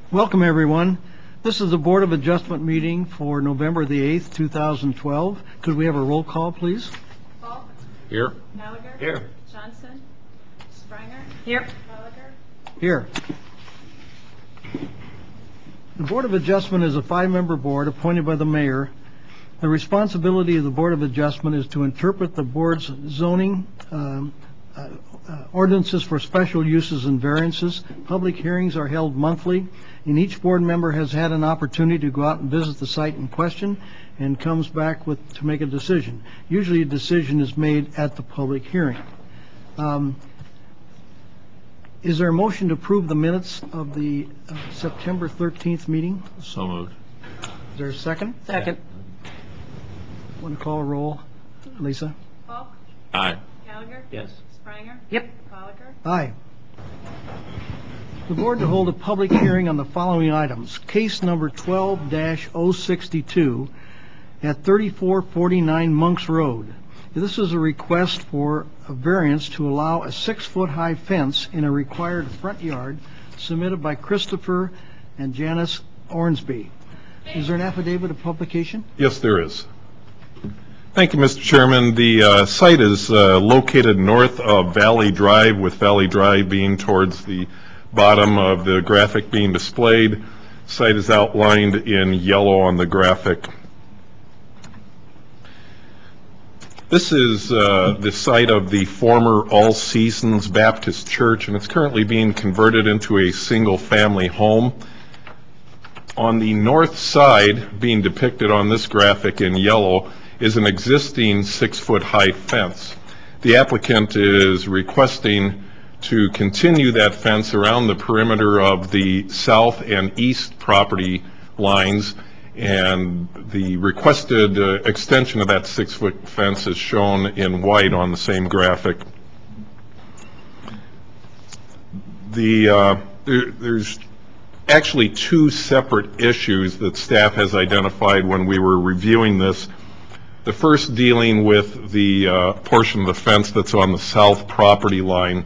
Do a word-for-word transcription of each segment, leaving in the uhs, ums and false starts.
Welcome, everyone. This is the Board of Adjustment meeting for November the eighth, two thousand twelve. Could we have a roll call, please? Falk. Here. Gallagher. Here. Johnson. Springer. Here. Gallagher. Here. The Board of Adjustment is a five-member board appointed by the mayor. The responsibility of the Board of Adjustment is to interpret the board's zoning um, uh, uh, ordinances for special uses and variances. Public hearings are held monthly, and each board member has had an opportunity to go out and visit the site in question and comes back with to make a decision. Usually a decision is made at the public hearing. Um, Is there a motion to approve the minutes of the uh, September thirteenth meeting? So moved. Is there a second? Second. Want to call a roll? Lisa? Falk. Aye. Gallagher. Yes. Springer. Yep. Gallagher. Aye. The board to hold a public hearing on the following items. Case number twelve dash oh sixty-two at thirty-four forty-nine Monks Road. This is a request for a variance to allow a six-foot-high fence in a required front yard submitted by Christopher and Janice Ornsby. Is there an affidavit of publication? Yes, there is. Thank you, Mister Chairman. The uh, site is uh, located north of Valley Drive, with Valley Drive being towards the bottom of the graphic being displayed. The site is outlined in yellow on the graphic. This is uh, the site of the former All Seasons Baptist Church, and it's currently being converted into a single-family home. On the north side, being depicted on this graphic in yellow, is an existing six-foot-high fence. The applicant is requesting to continue that fence around the perimeter of the south and east property lines, and the requested uh, extension of that six-foot fence is shown in white on the same graphic. The, uh, there, there's actually two separate issues that staff has identified when we were reviewing this. The first dealing with the uh, portion of the fence that's on the south property line.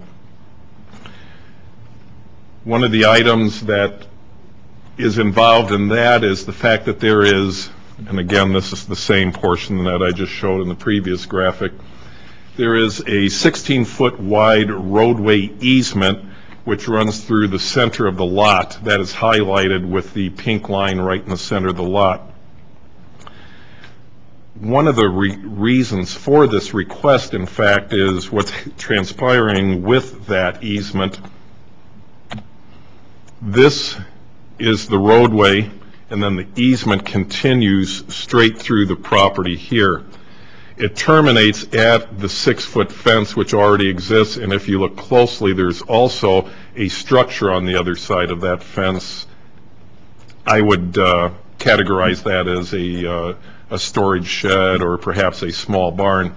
One of the items that is involved in that is the fact that there is, and again this is the same portion that I just showed in the previous graphic, there is a sixteen foot wide roadway easement which runs through the center of the lot. That is highlighted with the pink line right in the center of the lot. One of the re reasons for this request, in fact, is what's transpiring with that easement. This is the roadway, and then the easement continues straight through the property here. It terminates at the six-foot fence which already exists, and if you look closely, there's also a structure on the other side of that fence. I would uh, categorize that as a, uh, a storage shed or perhaps a small barn.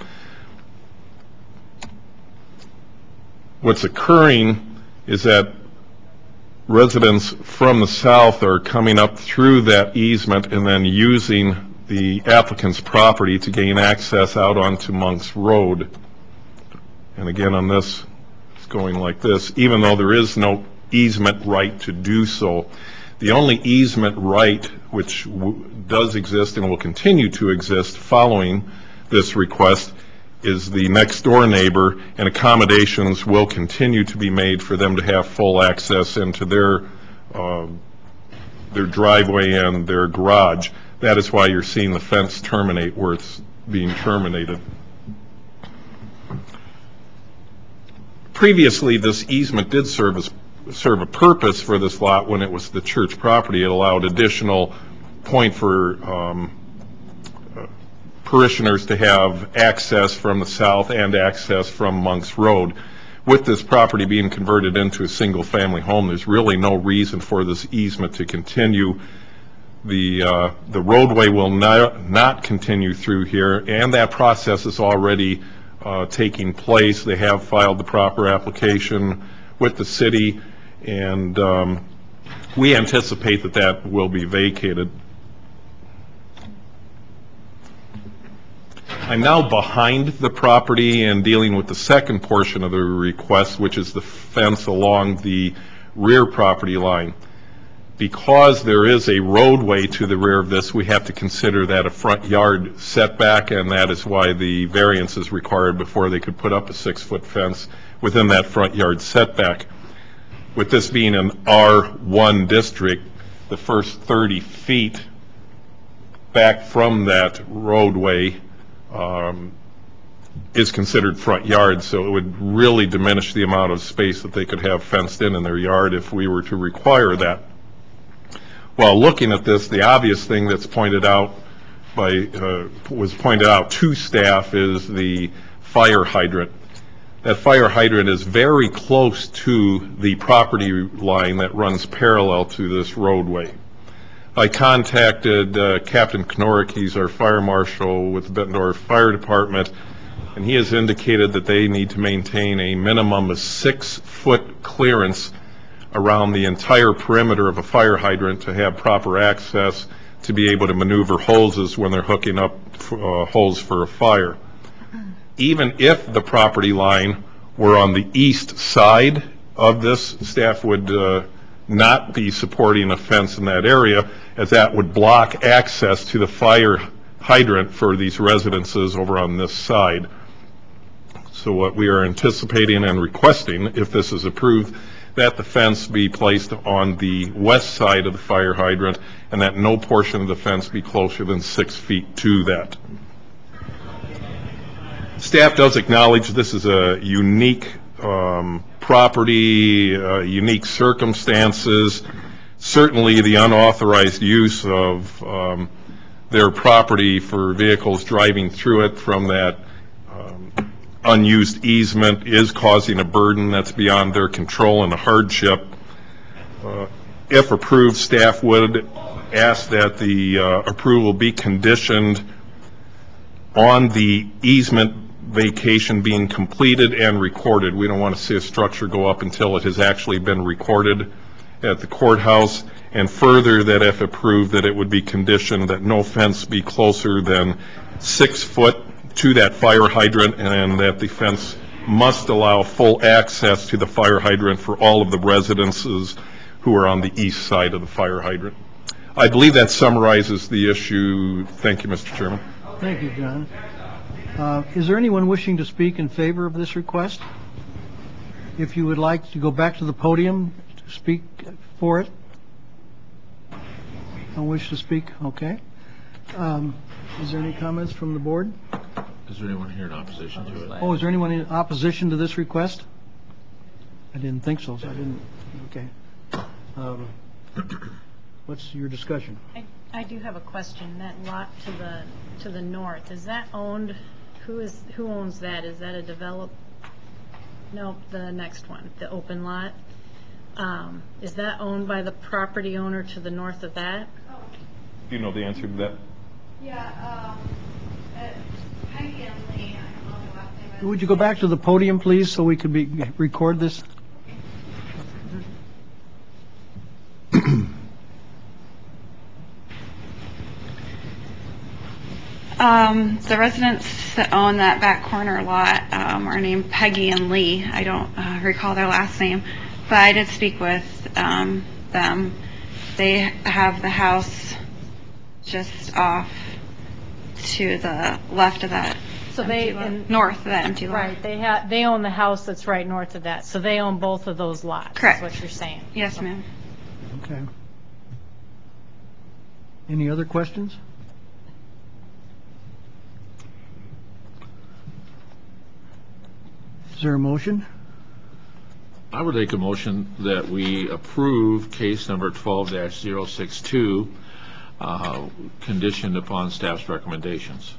What's occurring is that residents from the south are coming up through that easement and then using the applicant's property to gain access out onto Monks Road. And again, on this, it's going like this, even though there is no easement right to do so. The only easement right which w does exist and will continue to exist following this request is the next door neighbor, and accommodations will continue to be made for them to have full access into their uh, their driveway and their garage. That is why you're seeing the fence terminate where it's being terminated. Previously, this easement did serve as serve a purpose for this lot when it was the church property. It allowed additional point for um, parishioners to have access from the south and access from Monks Road. With this property being converted into a single-family home, there's really no reason for this easement to continue. The, uh, the roadway will not, not continue through here, and that process is already uh, taking place. They have filed the proper application with the city, and um, we anticipate that that will be vacated. I'm now behind the property and dealing with the second portion of the request, which is the fence along the rear property line. Because there is a roadway to the rear of this, we have to consider that a front yard setback, and that is why the variance is required before they could put up a six-foot fence within that front yard setback. With this being an R one district, the first thirty feet back from that roadway um, is considered front yard, so it would really diminish the amount of space that they could have fenced in in their yard if we were to require that. While looking at this, the obvious thing that's pointed out by, uh, was pointed out to staff is the fire hydrant. That fire hydrant is very close to the property line that runs parallel to this roadway. I contacted uh, Captain Knorrick, he's our fire marshal with the Bettendorf Fire Department, and he has indicated that they need to maintain a minimum of six-foot clearance around the entire perimeter of a fire hydrant to have proper access to be able to maneuver hoses when they're hooking up uh, hose for a fire. Even if the property line were on the east side of this, staff would uh, not be supporting a fence in that area, as that would block access to the fire hydrant for these residences over on this side. So what we are anticipating and requesting, if this is approved, that the fence be placed on the west side of the fire hydrant and that no portion of the fence be closer than six feet to that. Staff does acknowledge this is a unique um, property, uh, unique circumstances. Certainly the unauthorized use of um, their property for vehicles driving through it from that um, unused easement is causing a burden that's beyond their control and a hardship. Uh, if approved, staff would ask that the uh, approval be conditioned on the easement vacation being completed and recorded. We don't want to see a structure go up until it has actually been recorded at the courthouse, and further that if approved, that it would be conditioned that no fence be closer than six foot to that fire hydrant, and that the fence must allow full access to the fire hydrant for all of the residences who are on the east side of the fire hydrant. I believe that summarizes the issue. Thank you, Mister Chairman. Thank you, John. Uh, is there anyone wishing to speak in favor of this request? If you would like to go back to the podium to speak for it. Don't wish to speak? Okay. Um, is there any comments from the board? Is there anyone here in opposition to it? Oh, is there anyone in opposition to this request? I didn't think so, so I didn't. Okay. Um, what's your discussion? I, I do have a question. That lot to the to the north, is that owned? Who is who owns that? Is that a develop? No, the next one, the open lot. Um, is that owned by the property owner to the north of that? Do you know the answer to that? Yeah, um, uh, Peggy and Lee, I don't know the last name. Would you go back to the podium, please, so we could be, record this? Um, the residents that own that back corner lot um, are named Peggy and Lee. I don't uh, recall their last name, but I did speak with um, them. They have the house just off to the left of that. So they empty lot. in, north of that empty lot. right. They have they own the house that's right north of that. So they own both of those lots. Correct. Is what you're saying? Yes, ma'am. Okay. Any other questions? Is there a motion? I would make a motion that we approve case number twelve dash zero six two, uh, conditioned upon staff's recommendations.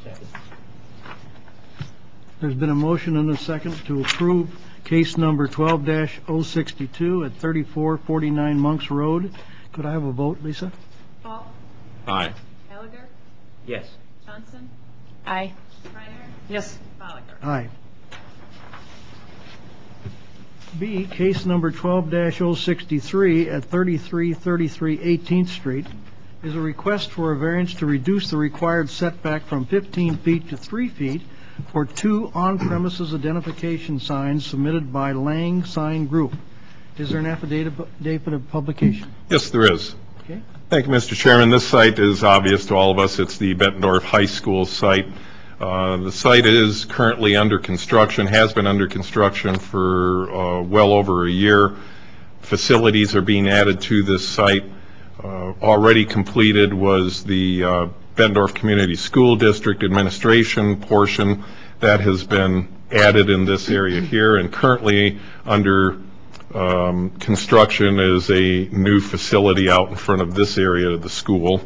There's been a motion and a second to approve case number twelve dash oh sixty-two at thirty-four forty-nine Monks Road. Could I have a vote, Lisa? Paul? Aye. Gallagher? Yes. Johnson? Aye. Reiner? Yes. Bolliger? Aye. B, case number twelve dash oh sixty-three at thirty-three thirty-three eighteenth Street is a request for a variance to reduce the required setback from fifteen feet to three feet for two on-premises identification signs submitted by Lang Sign Group. Is there an affidavit of publication? Yes, there is. Okay. Thank you, Mister Chairman. This site is obvious to all of us. It's the Bettendorf High School site. Uh, the site is currently under construction, has been under construction for uh, well over a year. Facilities are being added to this site. Uh, already completed was the uh, Bettendorf Community School District administration portion that has been added in this area here, and currently under um, construction is a new facility out in front of this area of the school.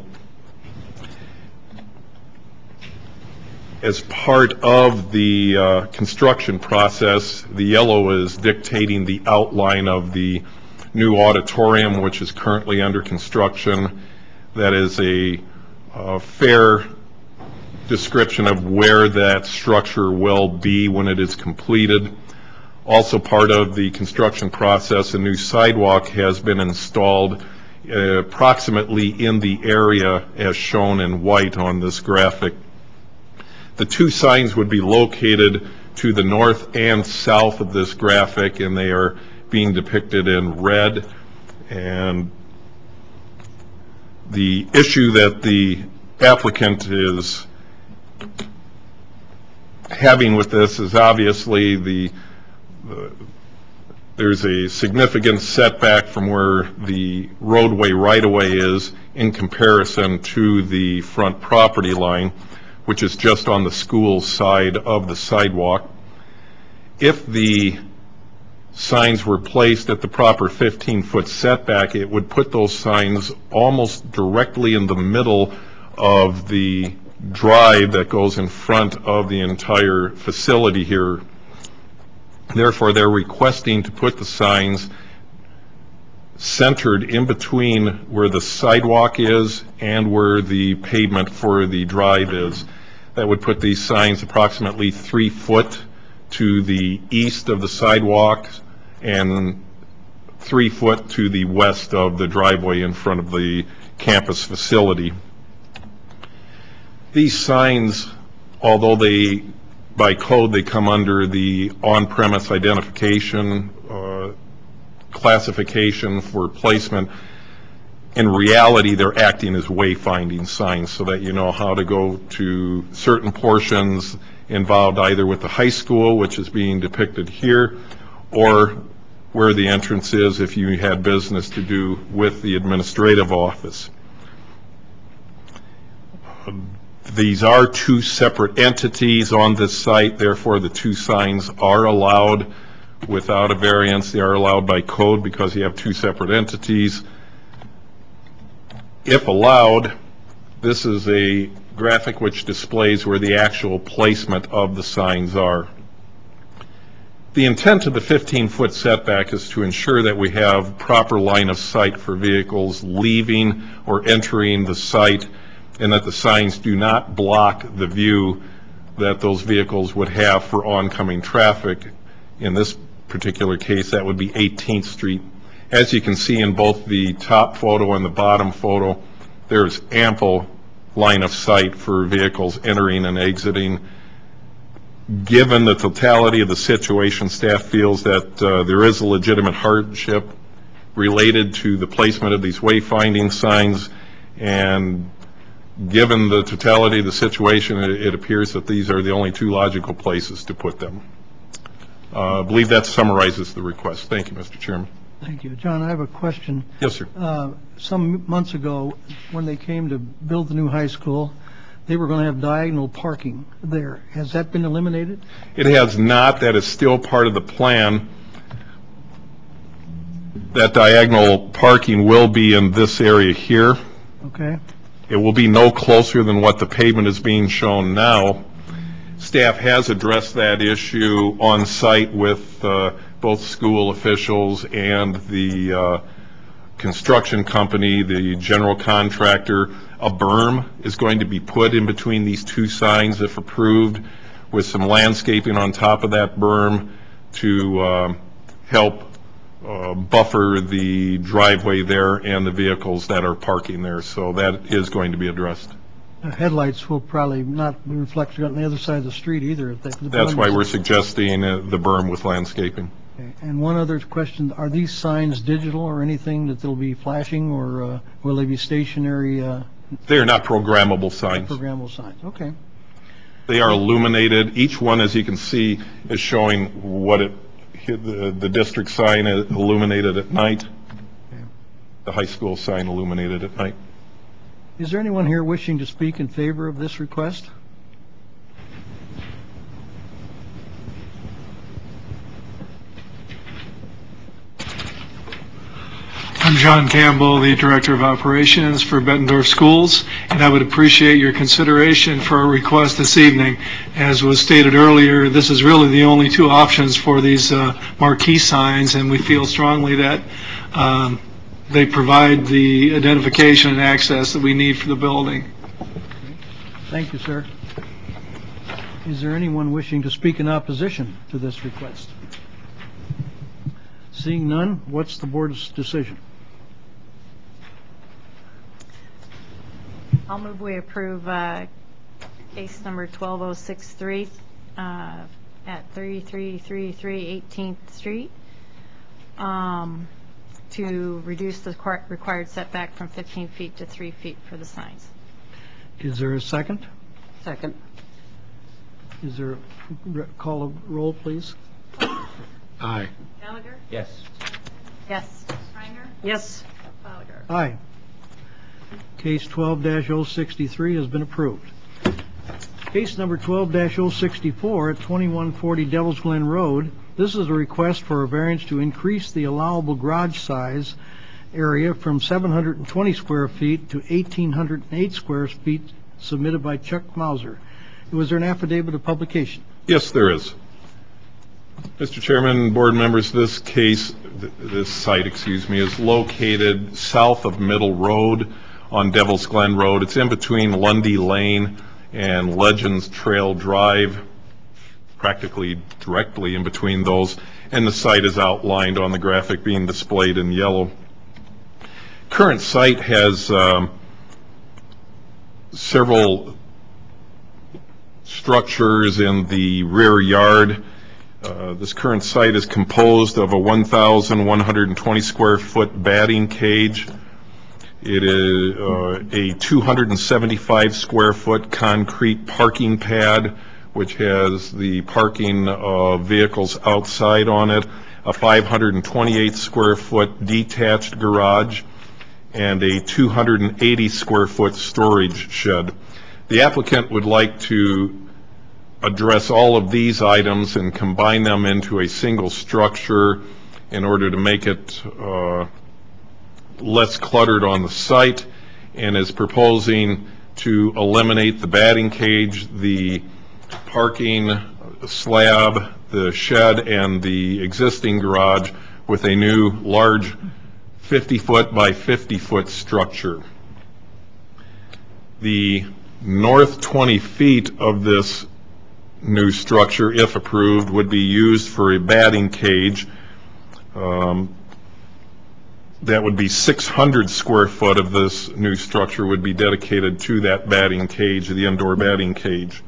As part of the uh, construction process, the yellow is dictating the outline of the new auditorium, which is currently under construction. That is a, a fair description of where that structure will be when it is completed. Also part of the construction process, a new sidewalk has been installed uh, approximately in the area as shown in white on this graphic. The two signs would be located to the north and south of this graphic, and they are being depicted in red. And the issue that the applicant is having with this is obviously the, the there's a significant setback from where the roadway right-of-way is in comparison to the front property line, which is just on the school side of the sidewalk. If the signs were placed at the proper fifteen foot setback, it would put those signs almost directly in the middle of the drive that goes in front of the entire facility here. Therefore, they're requesting to put the signs centered in between where the sidewalk is and where the pavement for the drive is. That would put these signs approximately three foot to the east of the sidewalk and three foot to the west of the driveway in front of the campus facility. These signs, although they, by code, they come under the on-premise identification uh, classification for placement, in reality, they're acting as wayfinding signs so that you know how to go to certain portions involved either with the high school, which is being depicted here, or where the entrance is if you had business to do with the administrative office. These are two separate entities on this site, therefore the two signs are allowed without a variance. They are allowed by code because you have two separate entities. If allowed, this is a graphic which displays where the actual placement of the signs are. The intent of the fifteen foot setback is to ensure that we have proper line of sight for vehicles leaving or entering the site, and that the signs do not block the view that those vehicles would have for oncoming traffic. In this particular case, that would be eighteenth street. As you can see in both the top photo and the bottom photo, there's ample line of sight for vehicles entering and exiting. Given the totality of the situation, staff feels that uh, there is a legitimate hardship related to the placement of these wayfinding signs, and given the totality of the situation, it, it appears that these are the only two logical places to put them. Uh, I believe that summarizes the request. Thank you, Mister Chairman. Thank you. John, I have a question. Yes, sir. Uh, some months ago, when they came to build the new high school, they were going to have diagonal parking there. Has that been eliminated? It has not. That is still part of the plan. That diagonal parking will be in this area here. Okay. It will be no closer than what the pavement is being shown now. Staff has addressed that issue on site with uh, both school officials and the uh, construction company, the general contractor. A berm is going to be put in between these two signs if approved, with some landscaping on top of that berm to uh, help uh, buffer the driveway there and the vehicles that are parking there. So that is going to be addressed. Uh, headlights will probably not be reflected on the other side of the street either. If they, the That's berm why is- we're suggesting uh, the berm with landscaping. Okay. And one other question, are these signs digital or anything that they'll be flashing, or uh, will they be stationary uh, They are not programmable signs. programmable signs? Okay. They are illuminated. Each one, as you can see, is showing what it, the, the district sign is illuminated at night, Okay. the high school sign illuminated at night. Is there anyone here wishing to speak in favor of this request? I'm John Campbell, the Director of Operations for Bettendorf Schools, and I would appreciate your consideration for our request this evening. As was stated earlier, this is really the only two options for these uh, marquee signs, and we feel strongly that um, they provide the identification and access that we need for the building. Thank you, sir. Is there anyone wishing to speak in opposition to this request? Seeing none, what's the board's decision? I'll move we approve uh, case number twelve oh six three uh, at thirty-three thirty-three eighteenth Street um, to reduce the requir- required setback from fifteen feet to three feet for the signs. Is there a second? Second. Is there, a call a roll, please? Aye. Gallagher? Yes. Yes. Reiner? Yes. Gallagher? Aye. Case twelve dash oh sixty-three has been approved. Case number twelve dash oh sixty-four at twenty-one forty Devils Glen Road. This is a request for a variance to increase the allowable garage size area from seven hundred twenty square feet to eighteen hundred eight square feet, submitted by Chuck Mauser. Was there an affidavit of publication? Yes, there is. Mister Chairman, board members, this case, th- this site, excuse me, is located south of Middle Road on Devil's Glen Road. It's in between Lundy Lane and Legends Trail Drive, practically directly in between those, and the site is outlined on the graphic being displayed in yellow. Current site has um, several structures in the rear yard. Uh, this current site is composed of a one thousand one hundred twenty square foot batting cage. It is uh, a two hundred seventy-five square foot concrete parking pad, which has the parking of vehicles outside on it, a five hundred twenty-eight square foot detached garage, and a two hundred eighty square foot storage shed. The applicant would like to address all of these items and combine them into a single structure in order to make it uh, less cluttered on the site, and is proposing to eliminate the batting cage, the parking slab, the shed, and the existing garage with a new large fifty foot by fifty foot structure. The north twenty feet of this new structure, if approved, would be used for a batting cage. Um, that would be six hundred square foot of this new structure would be dedicated to that batting cage, the indoor batting cage.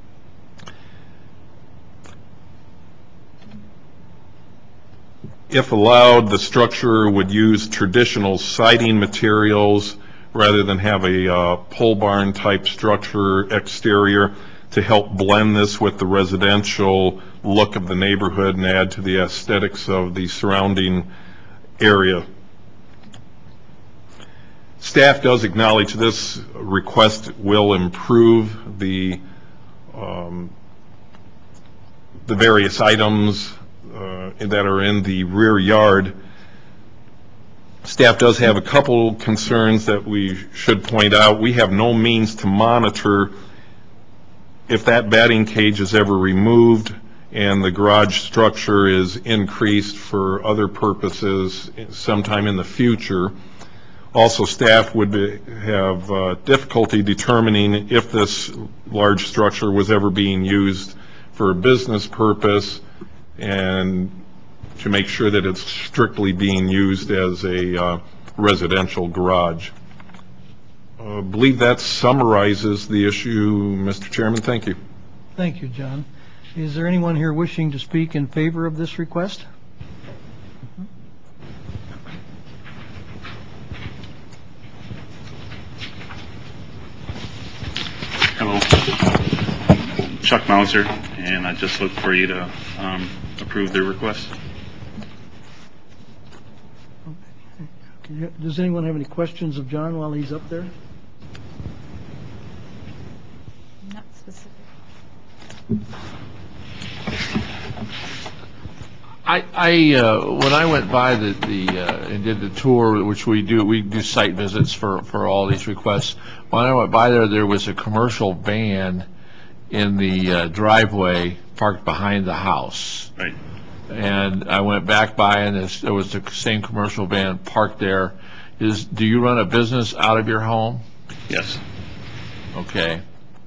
If allowed, the structure would use traditional siding materials rather than have a uh, pole barn type structure exterior, to help blend this with the residential look of the neighborhood and add to the aesthetics of the surrounding area. Staff does acknowledge this request will improve the um, the various items uh, that are in the rear yard. Staff does have a couple concerns that we should point out. We have no means to monitor if that batting cage is ever removed and the garage structure is increased for other purposes sometime in the future. Also, staff would be, have uh, difficulty determining if this large structure was ever being used for a business purpose, and to make sure that it's strictly being used as a uh, residential garage. I believe that summarizes the issue, Mister Chairman. Thank you. Thank you, John. Is there anyone here wishing to speak in favor of this request? Chuck Mauser, and I just look for you to um, approve the request. Okay, does anyone have any questions of John while he's up there? Not specific. I, I uh, when I went by the, the uh, and did the tour, which we do, we do site visits for, for all these requests. When I went by there, there was a commercial van in the uh, driveway parked behind the house. Right. And I went back by, and there's- there was the same commercial van parked there. Is do you run a business out of your home? Yes. Okay.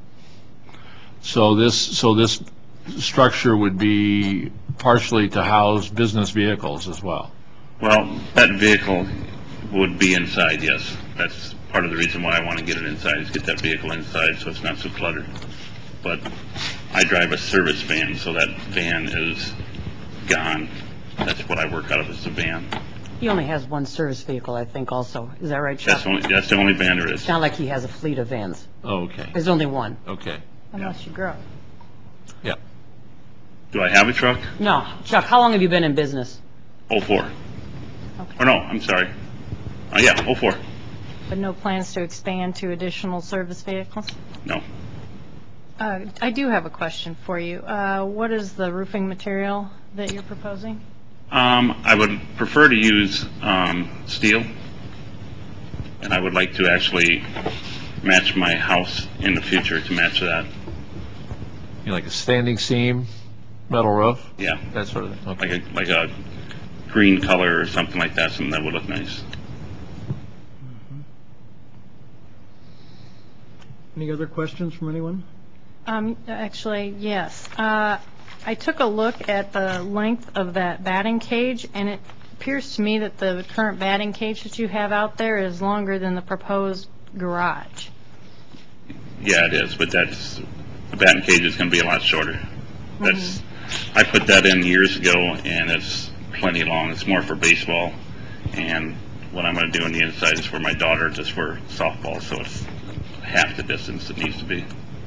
So this so this structure would be partially to house business vehicles as well. Well, that vehicle would be inside, yes. That's part of the reason why I want to get it inside, is get that vehicle inside so it's not so cluttered. But I drive a service van, so that van is gone. That's what I work out of, is the van. He only has one service vehicle, I think, also. Is that right, Chuck? That's only, that's the only van there is. It's not like he has a fleet of vans. Oh, okay. There's only one. Okay. Unless you grow. Yeah. Do I have a truck? No. Chuck, how long have you been in business? oh four. Okay. Or no, I'm sorry. Uh, yeah, oh four. But no plans to expand to additional service vehicles? No. Uh, I do have a question for you. Uh, What is the roofing material that you're proposing? Um, I would prefer to use um, steel, and I would like to actually match my house in the future to match that. You know, like a standing seam, metal roof, Yeah, that sort of thing. Okay. like a like a green color or something like that, something that would look nice. Any other questions from anyone? Um, Actually, yes. Uh, I took a look at the length of that batting cage, and it appears to me that the current batting cage that you have out there is longer than the proposed garage. Yeah, it is, but that's the batting cage is going to be a lot shorter. That's I put that in years ago, and it's plenty long. It's more for baseball, and what I'm going to do on the inside is for my daughter, just for softball, so it's half the distance it needs to be.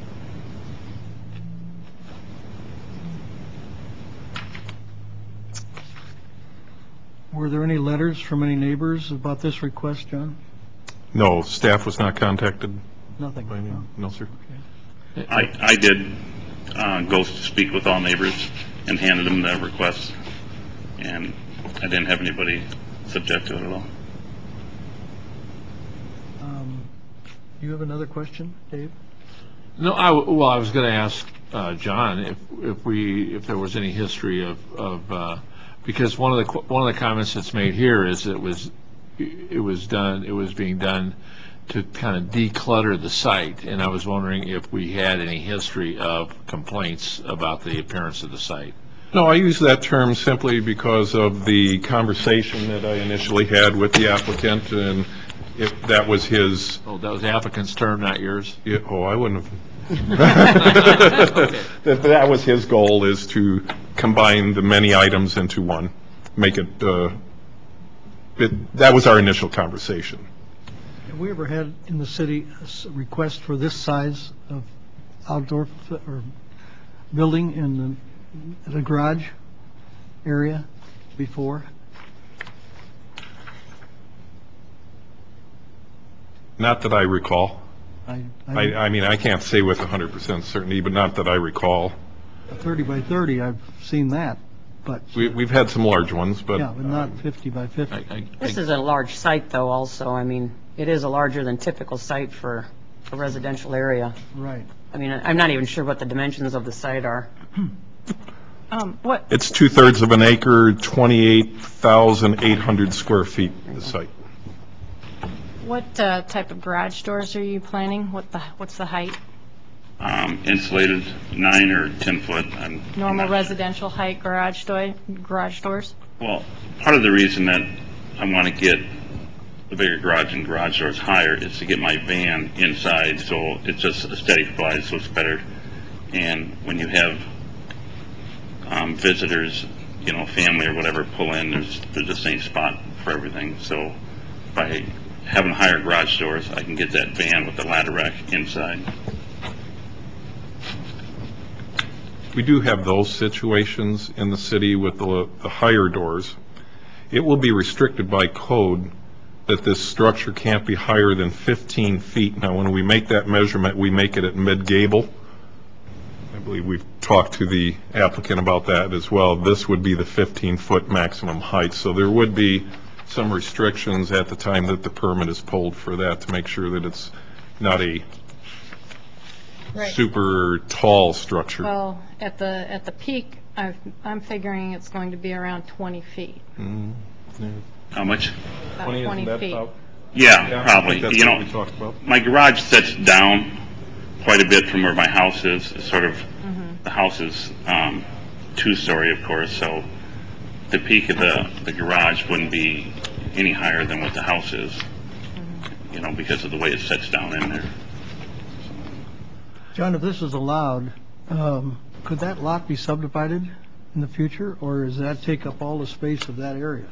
Were there any letters from any neighbors about this request, John? No, staff was not contacted Nothing. by me. No. No, sir. I, I did uh, go to speak with all neighbors and handed them the request, and I didn't have anybody subject to it at all. Um, You have another question, Dave? No, I, w- well, I was going to ask uh, John if, if we, if there was any history of, of, uh, because one of the, qu- one of the comments that's made here is it was, it was done, it was being done to kind of declutter the site, and I was wondering if we had any history of complaints about the appearance of the site. No, I use that term simply because of the conversation that I initially had with the applicant, and if that was his, Oh, that was the applicant's term, not yours? yeah, oh, I wouldn't have. That that was his goal, is to combine the many items into one, make it, uh, it, that was our initial conversation. Have we ever had in the city a s- request for this size of outdoor f- or building in the, the garage area before? Not that I recall. I, I, I mean, I can't say with one hundred percent certainty, but not that I recall. a thirty by thirty, I've seen that, but, We, we've had some large ones, but. yeah, but not fifty by I, fifty. I, This I- is a large site, though, also. I mean, it is a larger than typical site for a residential area. Right. I mean, I'm not even sure what the dimensions of the site are. Um, What, It's two-thirds of an acre, twenty-eight thousand eight hundred square feet, the site. what uh, type of garage doors are you planning? What the, what's the height? Um, insulated nine or ten foot. I'm Normal not sure. residential height garage door, garage doors? Well, part of the reason that I want to get the bigger garage and garage doors higher is to get my van inside, so it's just a steady fly, so it's better. And when you have um, visitors, you know, family or whatever, pull in, there's there's the same spot for everything. So by having higher garage doors, I can get that van with the ladder rack inside. We do have those situations in the city with the, the higher doors. It will be restricted by code that this structure can't be higher than fifteen feet. Now, when we make that measurement, we make it at mid-gable. I believe we've talked to the applicant about that as well. This would be the fifteen-foot maximum height. So there would be some restrictions at the time that the permit is pulled for that to make sure that it's not a Right. super tall structure. Well, at the, at the peak, I've, I'm figuring it's going to be around twenty feet, Mm, yeah. How much? about twenty, twenty isn't that feet. about- Yeah, Yeah, I probably. think that's You what know, we talked about. my garage sets down quite a bit from where my house is. It's sort of, Mm-hmm. the house is um, two-story, of course, so the peak of the, the garage wouldn't be any higher than what the house is, Mm-hmm. you know, because of the way it sets down in there. John, if this is allowed, um, could that lot be subdivided in the future, or does that take up all the space of that area?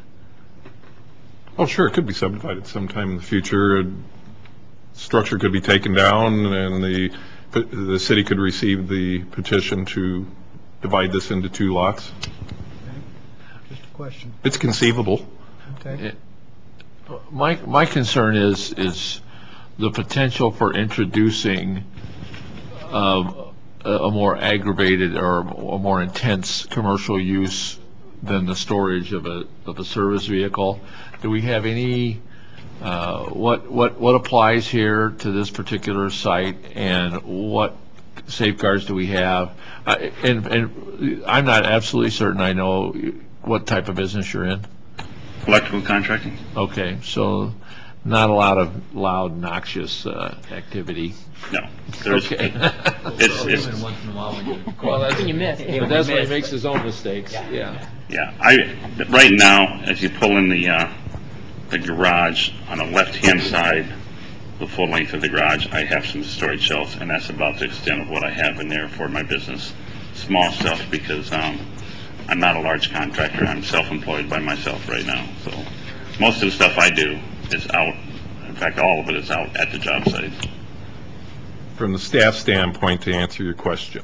Oh, sure, it could be subdivided sometime in the future. Structure could be taken down, and the, the city could receive the petition to divide this into two lots. Just a question. It's conceivable. Okay. It- My, my concern is, is the potential for introducing um, a a more aggravated or a more intense commercial use than the storage of a, of a service vehicle. Do we have any, uh, what, what, what applies here to this particular site, and what safeguards do we have? I- And, and I'm not absolutely certain I know what type of business you're in. Electrical contracting? Okay, so not a lot of loud, noxious uh, activity. No. There's, Okay. it's, it's, Well, that's, You miss. but that's when he makes his own mistakes, yeah. yeah, I, right now, as you pull in the, uh, the garage, on the left-hand side, the full length of the garage, I have some storage shelves, and that's about the extent of what I have in there for my business. Small stuff, because, um, I'm not a large contractor. I'm self-employed by myself right now. So most of the stuff I do is out. In fact, all of it is out at the job site. From the staff standpoint, to answer your question,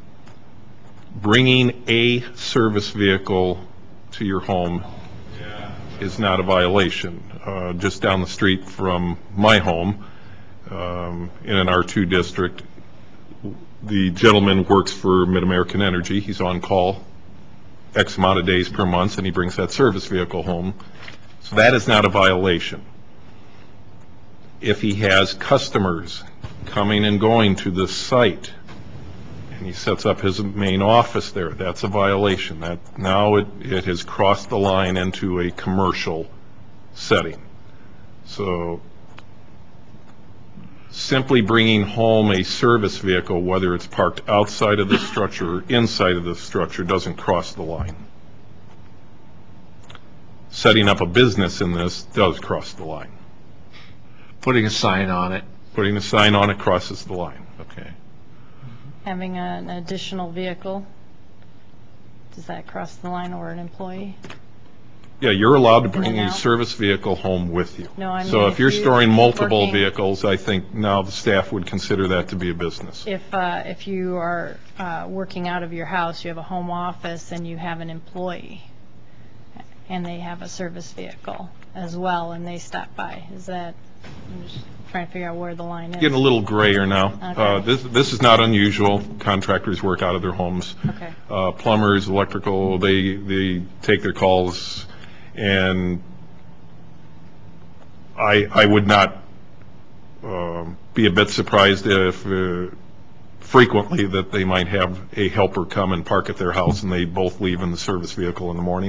bringing a service vehicle to your home is not a violation. Uh, Just down the street from my home, um, in an R two district, the gentleman works for Mid-American Energy. He's on call X amount of days per month, and he brings that service vehicle home. So that is not a violation. If he has customers coming and going to the site, and he sets up his main office there, that's a violation. That, now it, it has crossed the line into a commercial setting. So simply bringing home a service vehicle, whether it's parked outside of the structure or inside of the structure, doesn't cross the line. Setting up a business in this does cross the line. Putting a sign on it. Putting a sign on it crosses the line. Okay. Having an additional vehicle, does that cross the line, or an employee? Yeah, you're allowed to In bring and a out? service vehicle home with you. No, I mean, So if if you're you storing keep multiple working- vehicles, I think now the staff would consider that to be a business. If, uh, if you are uh, working out of your house, you have a home office, and you have an employee, and they have a service vehicle as well, and they stop by, is that, I'm just trying to figure out where the line is. Getting a little grayer now. Okay. Uh, This this is not unusual. Contractors work out of their homes. Okay. Uh, Plumbers, electrical, they they take their calls, and I I would not um, be a bit surprised if uh, frequently that they might have a helper come and park at their house, and they both leave in the service vehicle in the morning.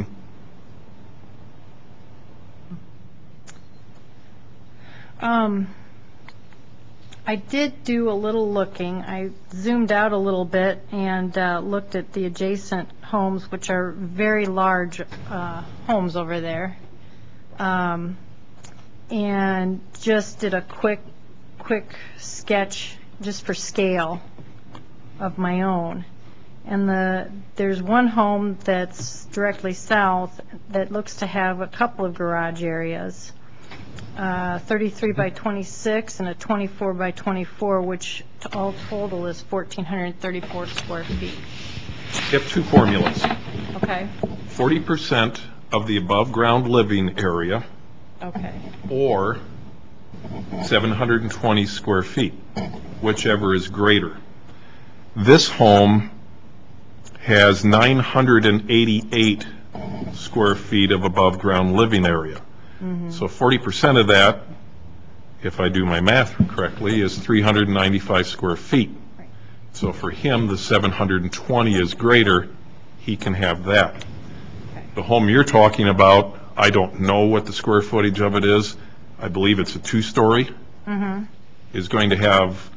Um, I did do a little looking. I zoomed out a little bit and uh, looked at the adjacent homes, which are very large uh, homes over there, um, and just did a quick, quick sketch just for scale of my own. And the there's one home that's directly south that looks to have a couple of garage areas. Uh, thirty-three by twenty-six and a twenty-four by twenty-four, which to all total is one thousand four hundred thirty-four square feet. You have two formulas. Okay, forty percent of the above-ground living area okay. or seven hundred twenty square feet, whichever is greater. This home has nine hundred eighty-eight square feet of above-ground living area. So forty percent of that, if I do my math correctly, is three hundred ninety-five square feet. So for him, the seven hundred twenty is greater. He can have that. The home you're talking about, I don't know what the square footage of it is. I believe it's a two-story. Is going to have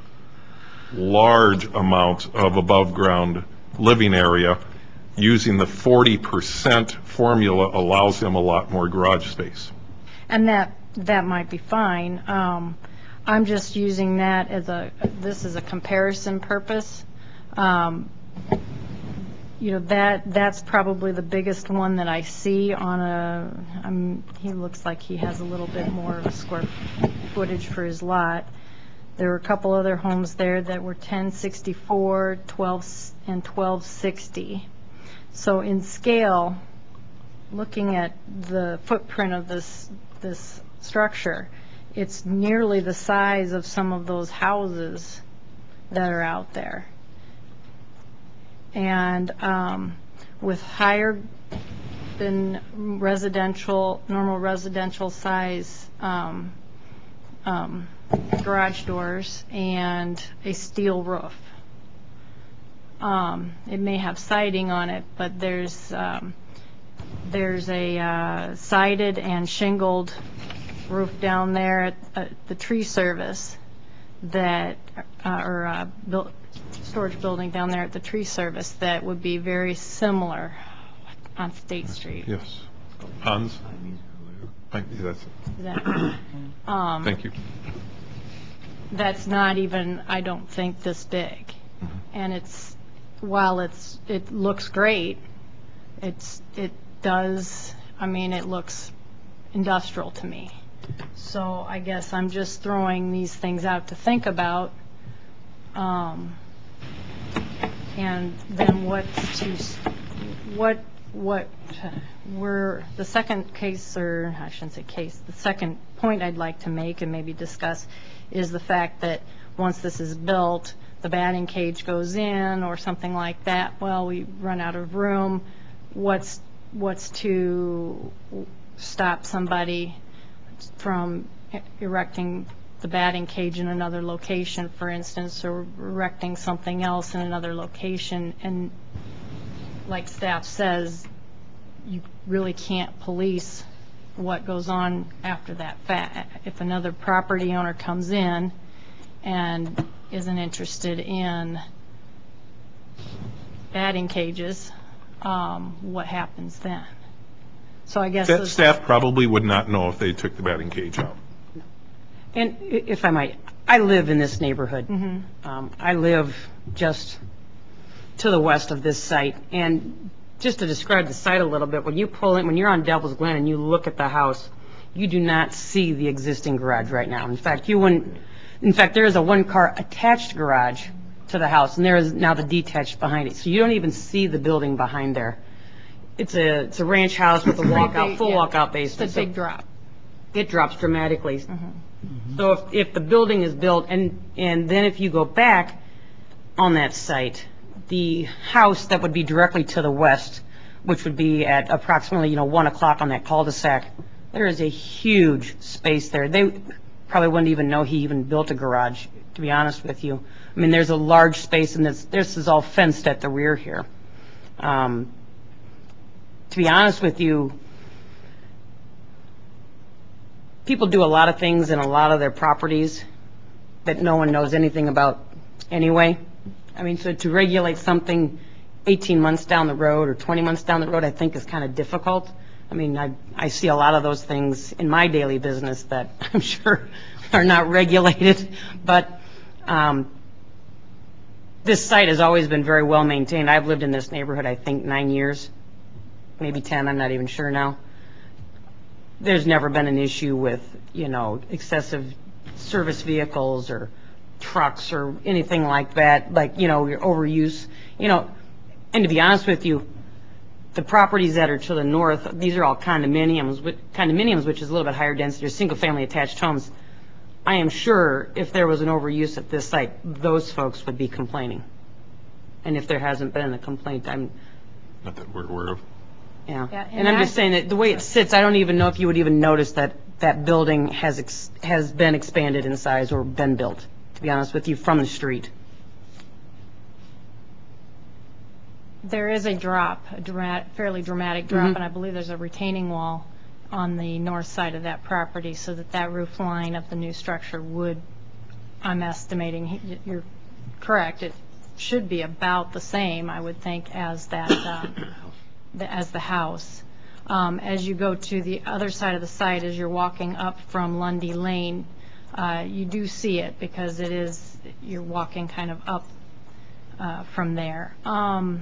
large amounts of above-ground living area. Using the forty percent formula allows him a lot more garage space. And that, that might be fine. Um, I'm just using that as a, this is a comparison purpose. Um, You know, that, that's probably the biggest one that I see on a, um, he looks like he has a little bit more square footage for his lot. There were a couple other homes there that were ten sixty-four, twelve, and twelve sixty. So in scale, looking at the footprint of this, this structure, it's nearly the size of some of those houses that are out there. And um, with higher than residential, normal residential size um, um, garage doors and a steel roof. Um, It may have siding on it, but there's, um, there's a uh, sided and shingled roof down there at at the tree service that, uh, or uh, built, storage building down there at the tree service that would be very similar on State Street. Yes. Hans? I- that's- That- um, Thank you. That's not even, I don't think, this big. And it's, while it's, it looks great, it's, it does, I mean, it looks industrial to me. So I guess I'm just throwing these things out to think about. Um, And then what's to, s- what, what, we're, the second case, or I shouldn't say case, the second point I'd like to make and maybe discuss is the fact that once this is built, the batting cage goes in or something like that, well, we run out of room. What's, what's to stop somebody from erecting the batting cage in another location, for instance, or erecting something else in another location? And like staff says, you really can't police what goes on after that fact. If another property owner comes in and isn't interested in batting cages, um, what happens then? So I guess That those- staff probably would not know if they took the batting cage out. And i- if I might, I live in this neighborhood. Um, I live just to the west of this site. And just to describe the site a little bit, when you pull in, when you're on Devil's Glen and you look at the house, you do not see the existing garage right now. In fact, you wouldn't, in fact, there is a one-car attached garage to the house, and there is now the detached behind it. So you don't even see the building behind there. It's a, it's a ranch house with a walkout, big, full yeah. walkout It's basement. a So big drop. it drops dramatically. So if, if the building is built, and, and then if you go back on that site, the house that would be directly to the west, which would be at approximately, you know, one o'clock on that cul-de-sac, there is a huge space there. They probably wouldn't even know he even built a garage, to be honest with you. I mean, there's a large space, and this, this is all fenced at the rear here. Um, to be honest with you, people do a lot of things in a lot of their properties that no one knows anything about anyway. I mean, so to regulate something eighteen months down the road or twenty months down the road, I think is kind of difficult. I mean, I, I see a lot of those things in my daily business that I'm sure are not regulated, but um, this site has always been very well maintained. I've lived in this neighborhood, I think, nine years, maybe ten, I'm not even sure now. There's never been an issue with, you know, excessive service vehicles or trucks or anything like that, like, you know, your overuse. You know, And to be honest with you, the properties that are to the north, these are all condominiums, whi- condominiums, which is a little bit higher density, or single-family attached homes. I am sure if there was an overuse at this site, those folks would be complaining. And if there hasn't been a complaint, I'm, Not that we're aware of. yeah. Yeah, And and I'm I- just saying that the way it sits, I don't even know if you would even notice that that building has, ex- has been expanded in size or been built, to be honest with you, from the street. There is a drop, a dramatic, fairly dramatic drop, Mhm. and I believe there's a retaining wall on the north side of that property, so that that roof line of the new structure would, I'm estimating, he- you're correct, it should be about the same, I would think, as that, uh, the- as the house. Um, As you go to the other side of the site, as you're walking up from Lundy Lane, uh, you do see it, because it is, you're walking kind of up uh, from there. Um,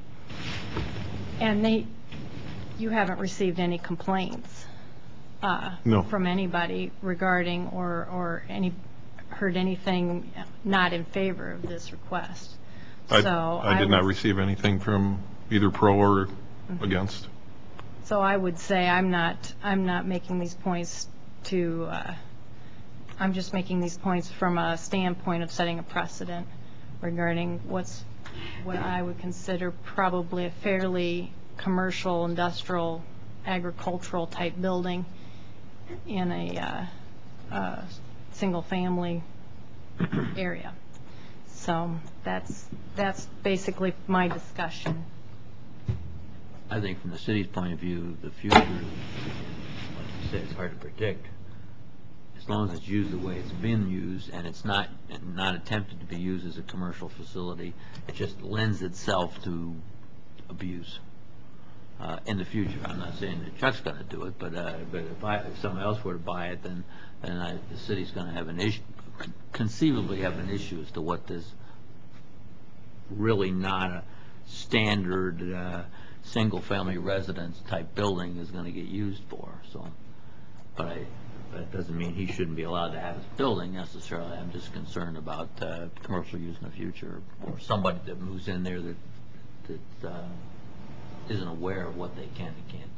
And they, you haven't received any complaints uh, No. from anybody regarding, or, or any, heard anything not in favor of this request? I, So I did not would- receive anything from either pro or against. So I would say I'm not, I'm not making these points to, uh, I'm just making these points from a standpoint of setting a precedent regarding what's, what I would consider probably a fairly commercial, industrial, agricultural type building in a, uh, uh, single-family area. So that's, that's basically my discussion. I think from the city's point of view, the future, like you said, it's hard to predict. As long as it's used the way it's been used, and it's not, not attempted to be used as a commercial facility, it just lends itself to abuse uh, in the future. I'm not saying that Chuck's going to do it, but uh, but if, I, if someone else were to buy it, then then I, the city's going to have an issue, conceivably have an issue as to what this really not a standard uh, single-family residence type building is going to get used for. So, but I, that doesn't mean he shouldn't be allowed to have his building necessarily. I'm just concerned about uh, commercial use in the future, or somebody that moves in there that that uh, isn't aware of what they can and can't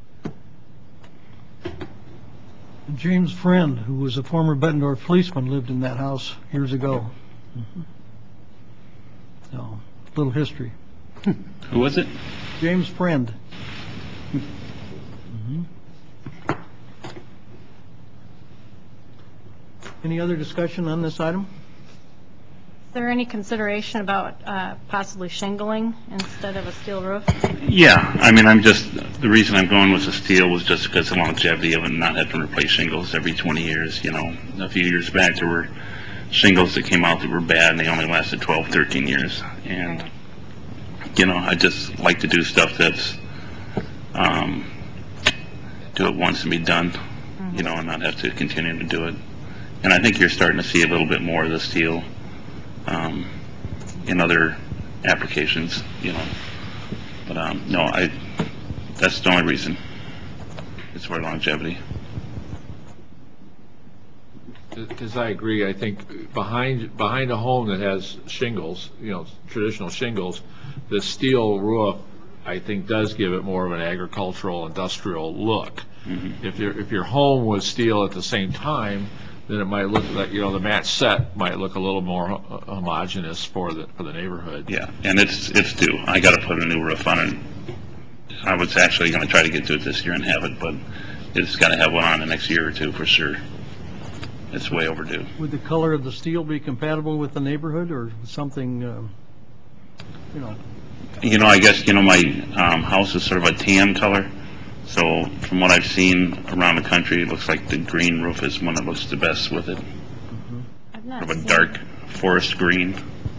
do. James Friend, who was a former Bettendorf policeman, lived in that house years ago. So, little history. Who was it? James Friend. Any other discussion on this item? Is there any consideration about uh, possibly shingling instead of a steel roof? Yeah, I mean, I'm just, the reason I'm going with the steel was just because the longevity of it, and not having to replace shingles every twenty years, you know. A few years back, there were shingles that came out that were bad, and they only lasted twelve, thirteen years. And, Right. you know, I just like to do stuff that's, um, do it once and be done, you know, and not have to continue to do it. And I think you're starting to see a little bit more of the steel um, in other applications, you know. But um, no, I. That's the only reason. It's for longevity. Because I agree, I think behind, behind a home that has shingles, you know, traditional shingles, the steel roof, I think, does give it more of an agricultural, industrial look. Mm-hmm. If your, if your home was steel at the same time, then it might look like, you know, the match set might look a little more ho- homogeneous for the, for the neighborhood. Yeah, and it's it's due. I got to put a new roof on it. I was actually going to try to get to it this year and have it, but it's got to have one on the next year or two for sure. It's way overdue. Would the color of the steel be compatible with the neighborhood, or something, um, you know? You know, I guess, you know, my um, house is sort of a tan color. So from what I've seen around the country, it looks like the green roof is one that looks the best with it. I've not Sort of a seen- dark forest green.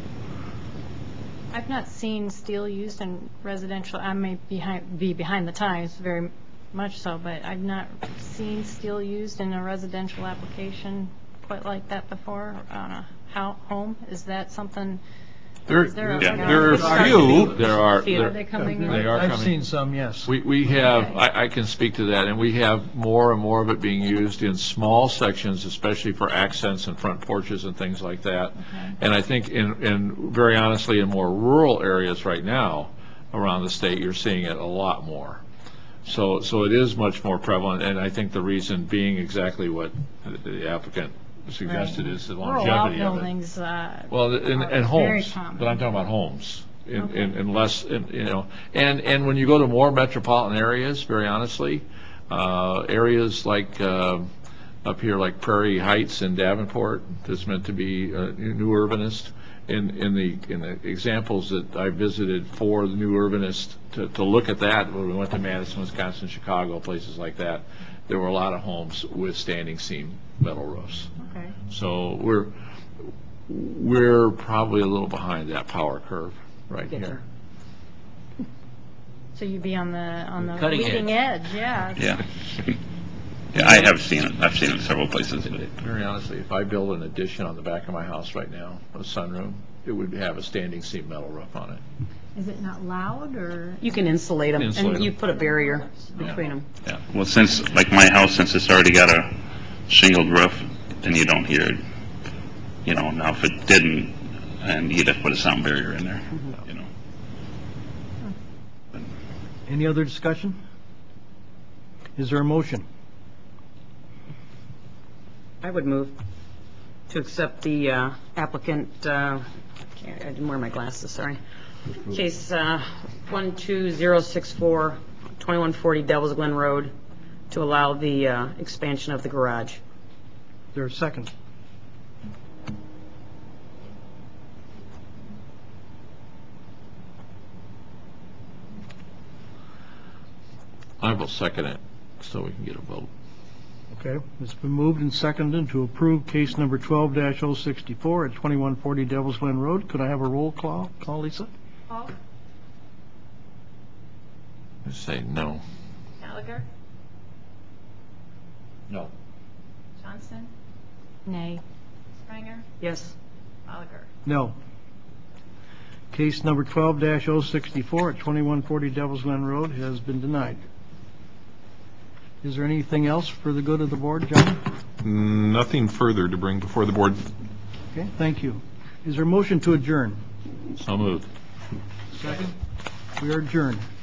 I've not seen steel used in residential, I may behind, be behind the times, very much so, but I've not seen steel used in a residential application quite like that before on a hou- home. Is that something? There, is there a- Yeah. there are It's a starting few. to be- There are, Are they there, coming in? They are I've coming. seen some, yes. We, we have, Okay. I, I can speak to that, and we have more and more of it being used in small sections, especially for accents and front porches and things like that. And I think in, in, very honestly, in more rural areas right now, around the state, you're seeing it a lot more. So, so it is much more prevalent, and I think the reason being exactly what the applicant suggested is the Rural longevity of it. outbuildings, uh, Well, and, are and very homes, common. but I'm talking about homes, in, Okay. in, in less, in, you know, and, and when you go to more metropolitan areas, very honestly, uh, areas like, uh, up here like Prairie Heights in Davenport, that's meant to be a new urbanist, in, in the, in the examples that I visited for the new urbanist, to, to look at that, when we went to Madison, Wisconsin, Chicago, places like that, there were a lot of homes with standing seam metal roofs. Okay. So we're, we're probably a little behind that power curve right Get here. So you'd be on the, on the Cutting leading edge, yeah. Yeah. Yeah, I have seen it. I've seen it several places. But Very honestly, if I build an addition on the back of my house right now, a sunroom, it would have a standing seam metal roof on it. Is it not loud, or? You can insulate them, Insulate and you 'em. put a barrier between them. yeah. Well, since like my house, since it's already got a shingled roof, then you don't hear it. You know, now if it didn't, and you'd have to put a sound barrier in there. You know. Any other discussion? Is there a motion? I would move to accept the uh, applicant, uh, can't- I didn't wear my glasses, sorry. Case uh, one two zero six four, twenty-one forty Devils Glen Road, to allow the uh, expansion of the garage. Is there a second? I will second it, so we can get a vote. Okay, it's been moved and seconded to approve case number twelve dash oh sixty-four at twenty-one forty Devils Glen Road. Could I have a roll call, call, Lisa? Paul, I say no. Gallagher, No. Johnston, Nay. Spranger, Yes. Gallagher. No. Case number twelve dash oh sixty-four at twenty-one forty Devils Glen Road has been denied. Is there anything else for the good of the board, John? Nothing further to bring before the board. Okay, thank you. Is there a motion to adjourn? So moved. Second. We are adjourned.